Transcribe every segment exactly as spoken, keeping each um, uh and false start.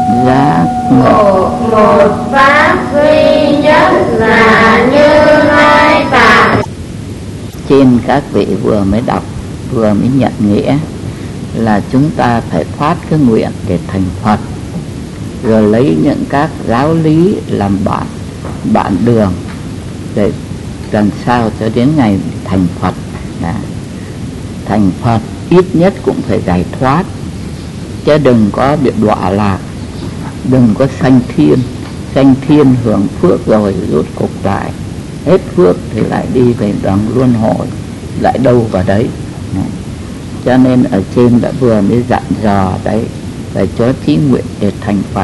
giác ngộ một pháp duy nhất là Như Lai Tạng. Trên các vị vừa mới đọc, vừa mới nhận nghĩa là chúng ta phải phát cái nguyện để thành Phật, rồi lấy những các giáo lý làm bạn bạn đường để làm sao cho đến ngày thành Phật. Đã. Thành Phật ít nhất cũng phải giải thoát, chứ đừng có bị đọa lạc, đừng có sanh thiên. Sanh thiên hưởng phước rồi rốt cục lại hết phước thì lại đi về đoạn luân hồi, lại đâu vào đấy. Cho nên ở trên đã vừa mới dặn dò đấy, phải cho chí nguyện để thành Phật.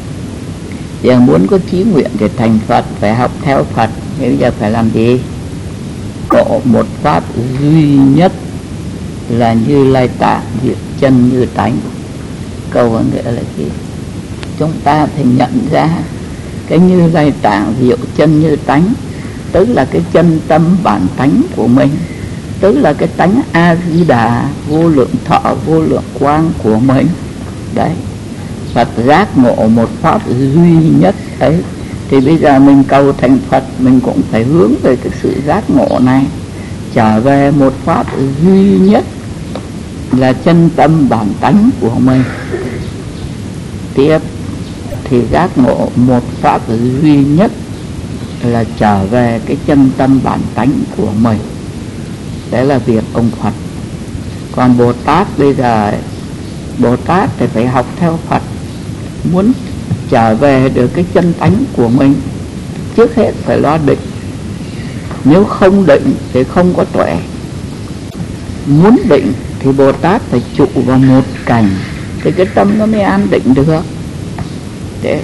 Giờ muốn có chí nguyện để thành Phật phải học theo Phật. Bây giờ phải làm gì? Có một pháp duy nhất là Như Lai Tạng, diệu chân như tánh. Câu có nghĩa là gì? Chúng ta phải nhận ra cái Như Lai Tạng diệu chân như tánh, tức là cái chân tâm bản tánh của mình, tức là cái tánh A Di Đà vô lượng thọ vô lượng quang của mình. Đấy, Phật giác ngộ một pháp duy nhất ấy. Thì bây giờ mình cầu thành Phật, mình cũng phải hướng về cái sự giác ngộ này, trở về một pháp duy nhất là chân tâm bản tánh của mình. Tiếp thì giác ngộ một pháp duy nhất là trở về cái chân tâm bản tánh của mình. Đấy là việc ông Phật. Còn Bồ Tát bây giờ, Bồ Tát thì phải học theo Phật. Muốn trở về được cái chân tánh của mình, trước hết phải lo định. Nếu không định thì không có tuệ. Muốn định thì Bồ Tát phải trụ vào một cảnh, thì cái tâm nó mới an định được. Thế.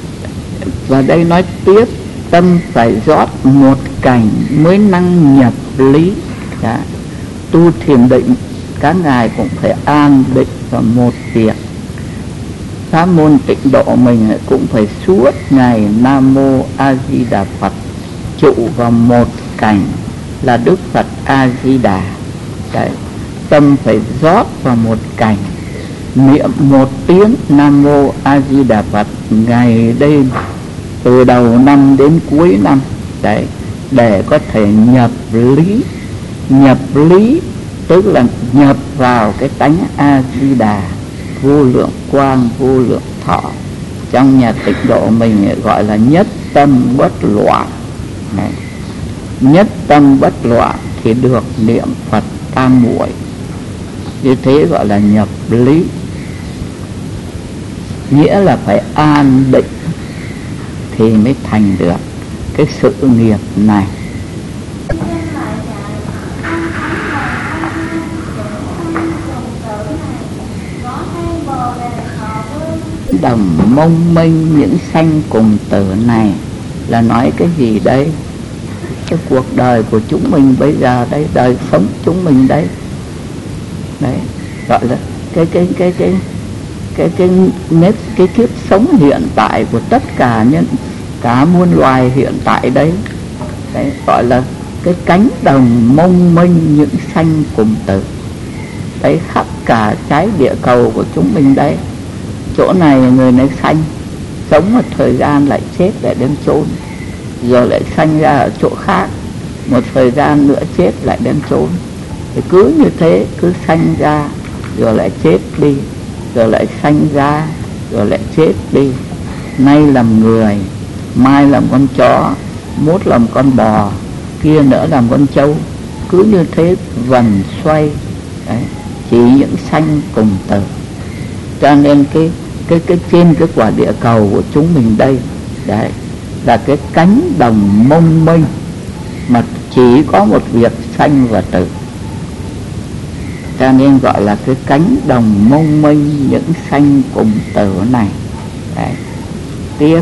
Và đây nói tiếp, tâm phải rót một cảnh mới năng nhập lý. Đã. Tu thiền định, các ngài cũng phải an định vào một việc. Pháp môn tịnh độ mình cũng phải suốt ngày Nam Mô A Di Đà Phật, trụ vào một cảnh là Đức Phật A Di Đà. Đấy. Tâm phải rót vào một cảnh, niệm một tiếng Nam Mô A Di Đà Phật ngày đêm, từ đầu năm đến cuối năm. Đấy, để có thể nhập lý. Nhập lý tức là nhập vào cái tánh A Di Đà vô lượng quang vô lượng thọ. Trong nhà tịnh độ mình gọi là nhất tâm bất loạn. Đấy. Nhất tâm bất loạn thì được niệm Phật tam muội. Như thế gọi là nhập lý. Nghĩa là phải an định thì mới thành được cái sự nghiệp này. Đồng mông minh những sanh cùng tử này là nói cái gì đây? Cái cuộc đời của chúng mình bây giờ đây, đời sống chúng mình đây. Đấy, gọi là cái cái cái cái cái cái cái, cái kiếp sống hiện tại của tất cả nhân cả muôn loài hiện tại đấy. Đấy, gọi là cái cánh đồng mông minh những sanh cùng tử. Đấy, khắp cả trái địa cầu của chúng mình đấy. Chỗ này người này sanh, sống một thời gian lại chết lại đem chôn, rồi lại sanh ra ở chỗ khác, một thời gian nữa chết lại đem chôn. Thì cứ như thế, cứ sanh ra rồi lại chết đi, rồi lại sanh ra rồi lại chết đi. Nay làm người, mai làm con chó, mốt làm con bò, kia nữa làm con trâu. Cứ như thế vần xoay. Đấy, chỉ những sanh cùng tử. Cho nên cái cái cái trên cái quả địa cầu của chúng mình đây, đấy, là cái cánh đồng mông mênh mà chỉ có một việc sanh và tử. Cho nên gọi là cái cánh đồng mông mênh những sanh cùng tử này. Đấy. Tiếp.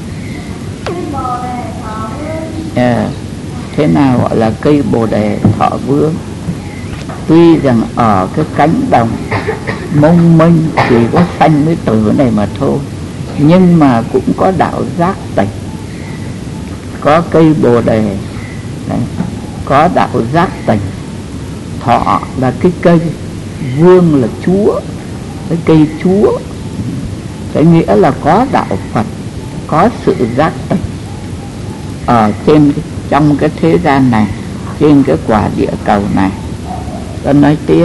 À, thế nào gọi là cây bồ đề thọ vương? Tuy rằng ở cái cánh đồng mông mênh chỉ có sanh với tử này mà thôi, nhưng mà cũng có đạo giác tỉnh, có cây bồ đề. Đấy. Có đạo giác tỉnh. Thọ là cái cây, vương là chúa, cái cây chúa. cái nghĩa là có đạo Phật, có sự giác tỉnh ở trên trong cái thế gian này, trên cái quả địa cầu này. Tôi nói tiếp,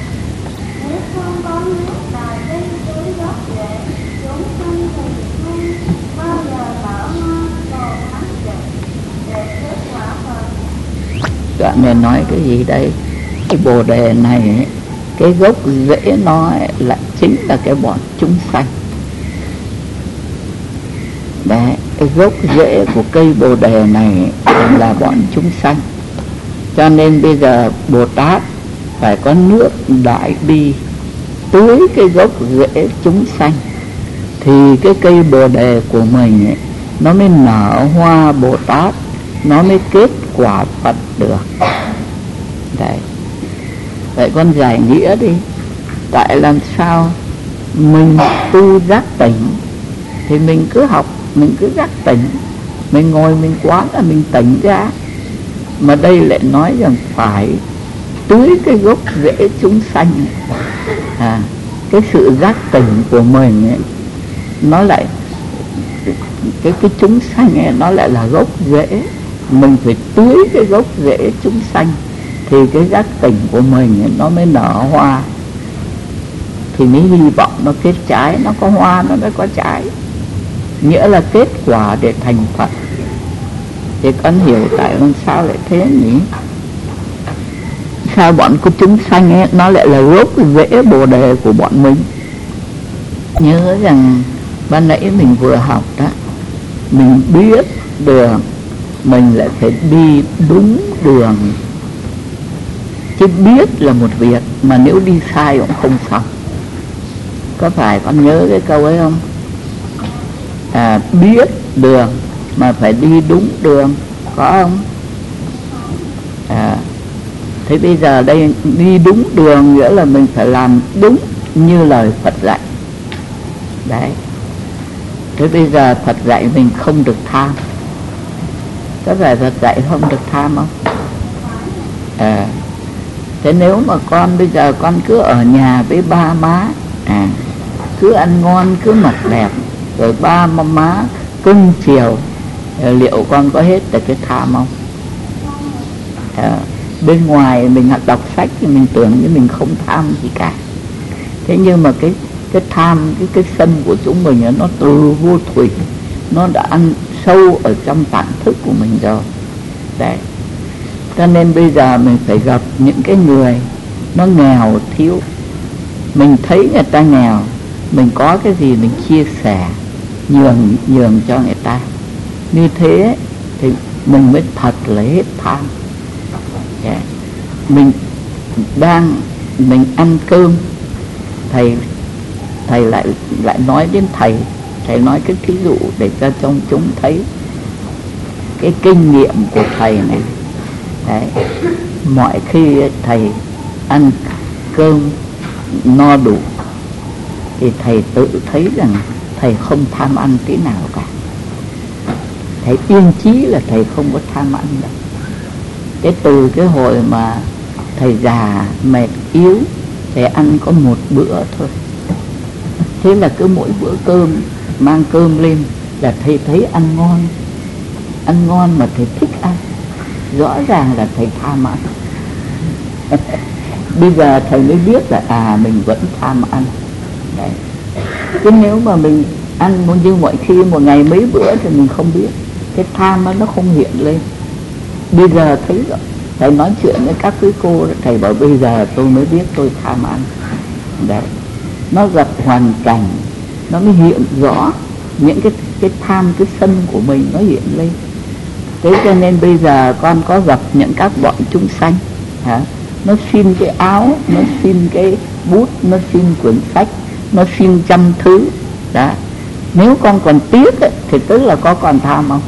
đoạn này nói cái gì đây? Cái bồ đề này, cái gốc rễ nó là chính là cái bọn chúng sanh. Đấy, cái gốc rễ của cây bồ đề này là bọn chúng sanh. Cho nên bây giờ Bồ Tát phải có nước đại bi tưới cái gốc rễ chúng sanh, thì cái cây bồ đề của mình ấy, nó mới nở hoa Bồ Tát, nó mới kết quả Phật được. Đấy, vậy con giải nghĩa đi. Tại làm sao mình tu giác tỉnh thì mình cứ học, mình cứ giác tỉnh, mình ngồi mình quán là mình tỉnh ra. Mà đây lại nói rằng phải tưới cái gốc rễ chúng sanh. À, cái sự giác tỉnh của mình ấy, nó lại cái cái chúng sanh ấy, nó lại là gốc rễ. Mình phải tưới cái gốc rễ chúng sanh thì cái giác tỉnh của mình ấy, nó mới nở hoa, thì mới hy vọng nó kết trái. Nó có hoa nó mới có trái, nghĩa là kết quả để thành Phật. Thì con hiểu tại làm sao lại thế nhỉ? Sao bọn của chúng sanh ấy, nó lại là gốc rễ bồ đề của bọn mình? Nhớ rằng ban nãy mình vừa học đó, mình biết đường, mình lại phải đi đúng đường. Chứ biết là một việc, mà nếu đi sai cũng không xong. Có phải con nhớ cái câu ấy không? À, biết đường mà phải đi đúng đường, có không? À, thế bây giờ đây đi đúng đường nghĩa là mình phải làm đúng như lời Phật dạy. Đấy. Thế bây giờ Phật dạy mình không được tham. Có phải Phật dạy không được tham không? À, thế nếu mà con bây giờ con cứ ở nhà với ba má, à, cứ ăn ngon, cứ mặc đẹp, rồi ba má cưng chiều, liệu con có hết được cái tham không? À, bên ngoài mình đọc sách thì mình tưởng như mình không tham gì cả. Thế nhưng mà cái cái tham, cái cái sân của chúng mình nó từ vô thủy, nó đã ăn sâu ở trong tạng thức của mình rồi. Đấy. Cho nên bây giờ mình phải gặp những cái người nó nghèo thiếu. Mình thấy người ta nghèo, mình có cái gì mình chia sẻ, nhường nhường cho người ta. Như thế thì mình mới thật là hết tham. Yeah. Mình đang mình ăn cơm, thầy thầy lại lại nói đến thầy, thầy nói cái ví dụ để cho trong chúng thấy cái kinh nghiệm của thầy này. Đấy. Mọi khi thầy ăn cơm no đủ thì thầy tự thấy rằng thầy không tham ăn tí nào cả. Thầy yên chí là thầy không có tham ăn đâu. Cái từ cái hồi mà thầy già mệt yếu, thầy ăn có một bữa thôi. Thế là cứ mỗi bữa cơm mang cơm lên là thầy thấy ăn ngon, ăn ngon mà thầy thích ăn. Rõ ràng là thầy tham ăn. Bây giờ thầy mới biết là à mình vẫn tham ăn. Đấy. Chứ nếu mà mình ăn như mọi khi một ngày mấy bữa thì mình không biết, cái tham nó không hiện lên. Bây giờ thấy rồi, thầy nói chuyện với các quý cô, thầy bảo bây giờ tôi mới biết tôi tham ăn. Đấy. Nó gặp hoàn cảnh, nó mới hiện rõ những cái cái tham, cái sân của mình nó hiện lên. Thế cho nên bây giờ con có gặp những các bọn chúng sanh, hả? Nó xin cái áo, nó xin cái bút, nó xin quyển sách, nó xin trăm thứ. Đó. Nếu con còn tiếc ấy, thì tức là có còn tham không?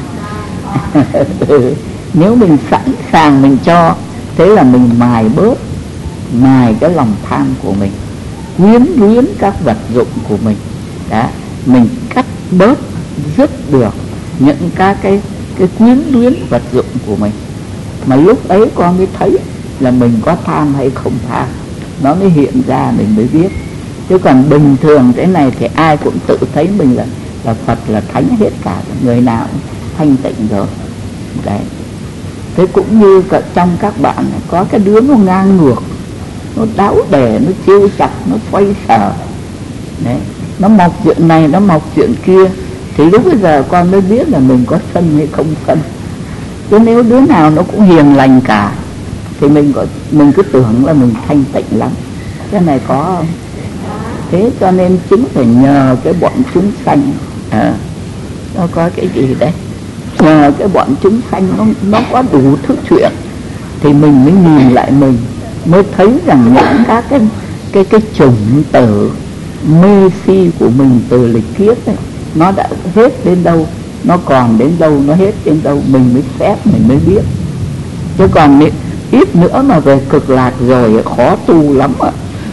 Nếu mình sẵn sàng mình cho, thế là mình mài bớt, mài cái lòng tham của mình, quyến luyến các vật dụng của mình. Đó. Mình cắt bớt, dứt được những các cái cái quyến luyến vật dụng của mình. Mà lúc ấy con mới thấy là mình có tham hay không tham, nó mới hiện ra, mình mới biết. Chứ còn bình thường thế này thì ai cũng tự thấy mình là là Phật, là thánh hết cả, người nào cũng thanh tịnh rồi. Đấy. Thế cũng như cả trong các bạn có cái đứa nó ngang ngược, nó đáo đẻ, nó chiêu chặt, nó xoay sở. Đấy. Nó mọc chuyện này, nó mọc chuyện kia, thì lúc bây giờ con mới biết là mình có sân hay không sân. Chứ nếu đứa nào nó cũng hiền lành cả thì mình có mình cứ tưởng là mình thanh tịnh lắm. Cái này có không? Thế cho nên chính phải nhờ cái bọn chúng sanh. À, nó có cái gì đấy, nhờ cái bọn chúng sanh nó, nó có đủ thứ chuyện thì mình mới nhìn lại mình, mới thấy rằng những các cái cái cái chủng tử mê si của mình từ lịch kiếp ấy, nó đã hết đến đâu, nó còn đến đâu, nó hết đến đâu, mình mới xét, mình mới biết. Chứ còn ít nữa mà về cực lạc rồi khó tu lắm ạ.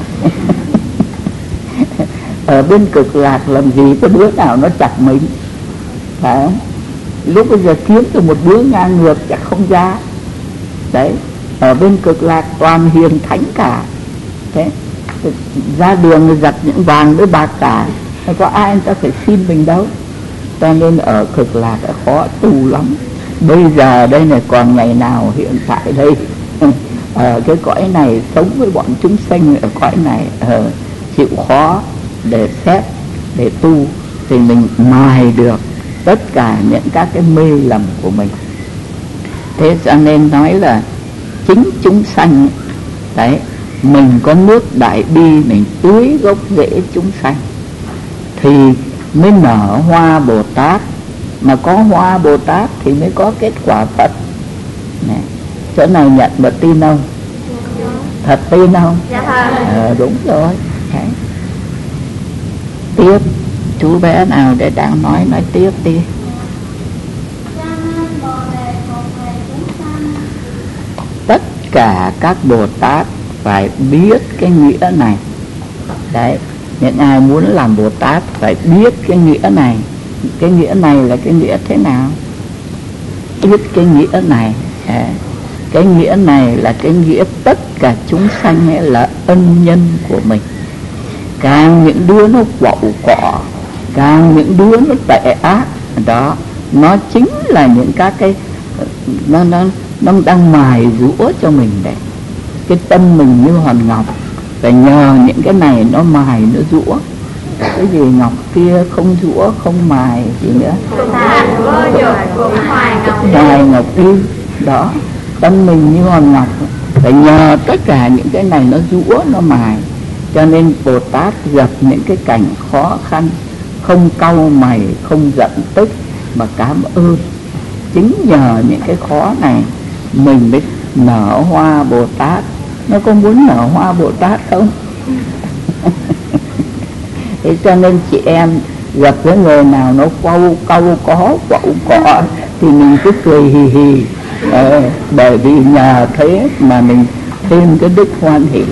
Ở bên cực lạc làm gì có đứa nào nó chặt mình, phải không? Lúc bây giờ kiếm được một đứa ngang ngược chắc không ra. Đấy, ở bên cực lạc toàn hiền thánh cả. Thế ra đường người giặt những vàng với bạc cả, có ai người ta phải xin mình đâu. Cho nên ở cực lạc là khó tu lắm. Bây giờ đây này còn ngày nào hiện tại đây ở cái cõi này sống với bọn chúng sanh ở cõi này ở chịu khó để xét, để tu thì mình mài được tất cả những các cái mê lầm của mình. Thế cho nên nói là chính chúng sanh đấy, mình có nước đại bi, mình tưới gốc rễ chúng sanh thì mới nở hoa Bồ Tát. Mà có hoa Bồ Tát thì mới có kết quả Phật này. Chỗ này nhận và tin không? Thật tin không? Dạ ờ, đúng rồi. Đấy. Tiếp, chú bé nào để đang nói nói tiếp đi. Tất cả các Bồ Tát phải biết cái nghĩa này. Đấy, những ai muốn làm Bồ Tát phải biết cái nghĩa này. Cái nghĩa này là cái nghĩa thế nào? Biết cái nghĩa này à, cái nghĩa này là cái nghĩa tất cả chúng sanh ấy là ân nhân của mình. Càng những đứa nó quậu cọ, càng những đứa nó tệ ác đó, nó chính là những các cái nó nó nó đang mài rũa cho mình đấy. Cái tâm mình như hòn ngọc, phải nhờ những cái này nó mài, nó rũa. Cái gì ngọc kia không rũa, không mài gì nữa, mài ngọc y đó. Tâm mình như hòn ngọc, phải nhờ tất cả những cái này nó rũa, nó mài. Cho nên Bồ Tát gặp những cái cảnh khó khăn không cau mày, không giận tức mà cảm ơn. Chính nhờ những cái khó này mình mới nở hoa Bồ Tát. Nó có muốn nở hoa Bồ Tát không? Thế cho nên chị em gặp cái người nào nó quâu câu có quậu cọ thì mình cứ cười hì hì, ờ, bởi vì nhờ thế mà mình thêm cái đức hoan hỷ.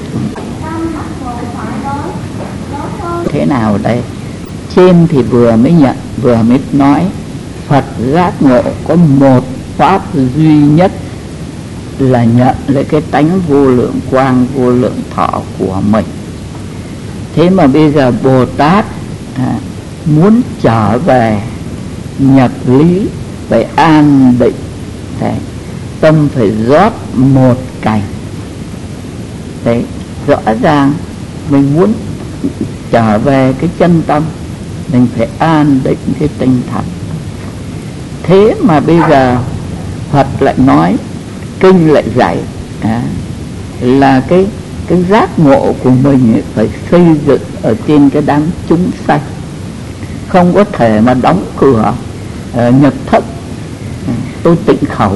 Thế nào đây? Trên thì vừa mới nhận, vừa mới nói Phật giác ngộ có một pháp duy nhất là nhận lấy cái tánh vô lượng quang, vô lượng thọ của mình. Thế mà bây giờ Bồ Tát à, muốn trở về nhập lý, phải an định, đấy, tâm phải rót một cảnh. Đấy, rõ ràng mình muốn trở về cái chân tâm, mình phải an định cái tinh thần. Thế mà bây giờ Phật lại nói, kinh lại dạy à, là cái cái giác ngộ của mình ấy phải xây dựng ở trên cái đám chúng sanh, không có thể mà đóng cửa uh, nhập thất tôi tịnh khẩu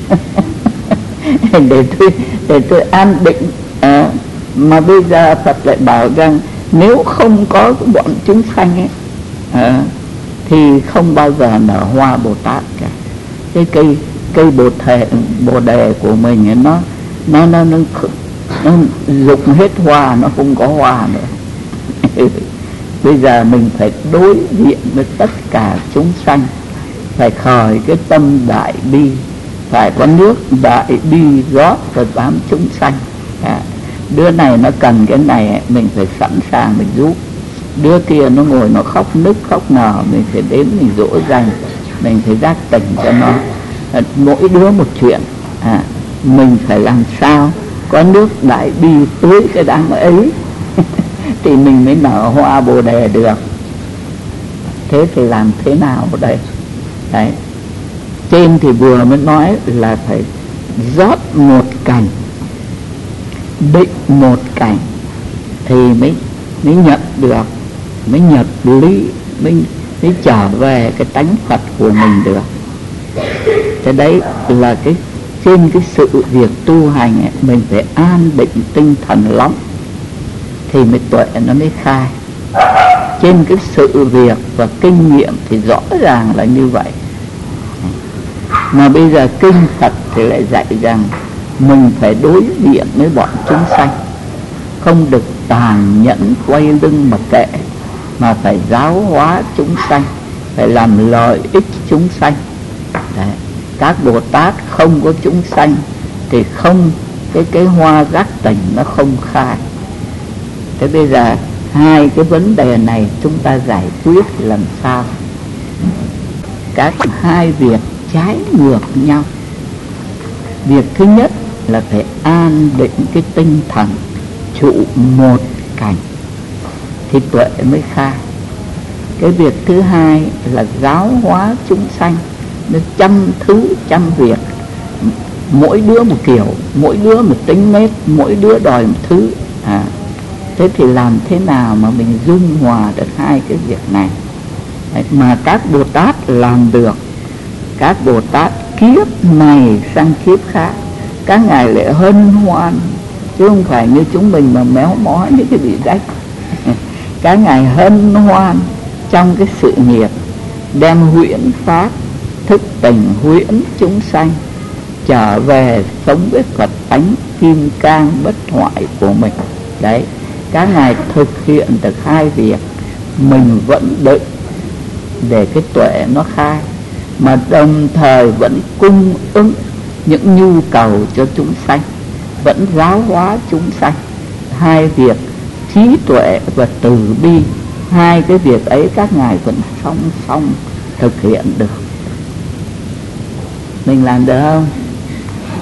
để tôi để tôi an định. Uh, mà bây giờ Phật lại bảo rằng nếu không có bọn chúng sanh ấy uh, thì không bao giờ nở hoa Bồ Tát cả. Cái cây cây bồ đề bồ đề của mình ấy, nó nó nó nó nó rụng hết hoa, nó không có hoa nữa. Bây giờ mình phải đối diện với tất cả chúng sanh, phải khởi cái tâm đại bi, phải có nước đại bi rót vào đám chúng sanh à, Đứa này nó cần cái này mình phải sẵn sàng mình giúp. Đứa kia nó ngồi nó khóc nức khóc nở, mình phải đến mình dỗ dành, mình phải giác tỉnh cho nó. Mỗi đứa một chuyện, à, mình phải làm sao có nước đại bi tưới cái đám ấy thì mình mới nở hoa bồ đề được. Thế thì làm thế nào đây? Đấy, trên thì vừa mới nói là phải rót một cảnh, định một cảnh thì mới mới nhận được, mới nhập lý, mới mới trở về cái tánh Phật của mình được. Thế đấy là cái trên cái sự việc tu hành ấy, mình phải an định tinh thần lắm thì mới tuệ nó mới khai. Trên cái sự việc và kinh nghiệm thì rõ ràng là như vậy. Mà bây giờ kinh Phật thì lại dạy rằng mình phải đối diện với bọn chúng sanh, không được tàn nhẫn quay lưng mà kệ, mà phải giáo hóa chúng sanh, phải làm lợi ích chúng sanh. Đấy. Các Bồ Tát không có chúng sanh thì không, cái cái hoa giác tỉnh nó không khai. Thế bây giờ hai cái vấn đề này chúng ta giải quyết làm sao? Các hai việc trái ngược nhau. Việc thứ nhất là phải an định cái tinh thần, trụ một cảnh thì tuệ mới khai. Cái việc thứ hai là giáo hóa chúng sanh, nó trăm thứ trăm việc, mỗi đứa một kiểu, mỗi đứa một tính nết, mỗi đứa đòi một thứ. à, Thế thì làm thế nào mà mình dung hòa được hai cái việc này? Đấy, mà các Bồ Tát làm được. Các Bồ Tát kiếp này sang kiếp khác, các ngài lại hân hoan, chứ không phải như chúng mình mà méo mó những cái bị rách. Các ngài hân hoan trong cái sự nghiệp đem huyễn pháp, thức tỉnh huyễn chúng sanh trở về sống với Phật tánh kim cang bất hoại của mình. Đấy, các ngài thực hiện được hai việc, mình vẫn đợi để cái tuệ nó khai, mà đồng thời vẫn cung ứng những nhu cầu cho chúng sanh, vẫn giáo hóa chúng sanh. Hai việc trí tuệ và từ bi, hai cái việc ấy các ngài vẫn song song thực hiện được. Mình làm được không?